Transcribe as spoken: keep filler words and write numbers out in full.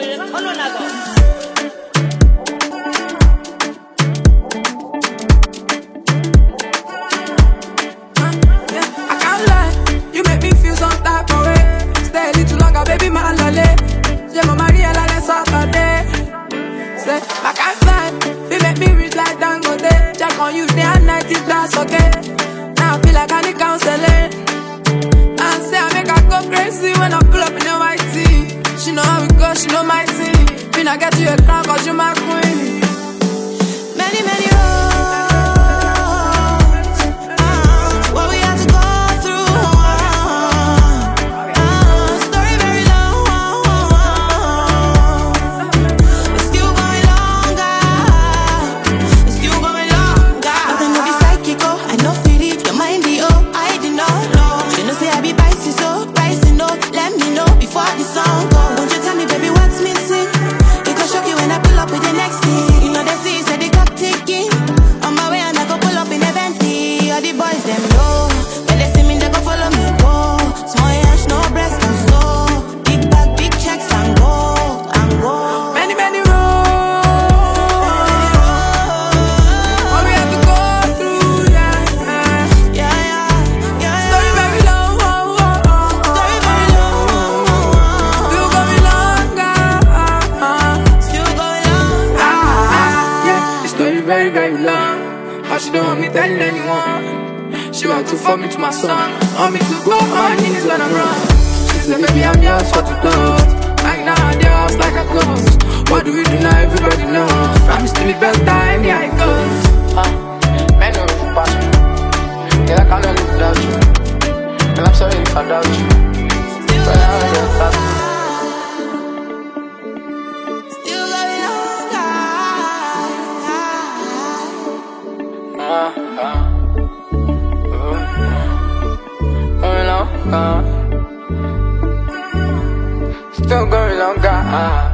I can't find, you make me reach like Dangote. Check on you day and night, if that's okay. Now I feel like I need counseling. And say I make her go crazy when I pull up in the white tee. She know how it goes, she know my team. Finna get you a crown cause you my queen. Many, many very, very long, but she don't want me telling anyone. She want to fuck me to my song, want me to go on my knees when I'm wrong. She said, baby, I'm yours for to toast. Like now, I'm yours like a ghost. What do we do now? Everybody knows. Promise to be better, and yeah, it goes. Uh, man, no, you pass me. Yeah, I can't live without you. And I'm sorry if I doubt you. But now I just pass me. Uh, uh, uh, uh, still going longer. Uh.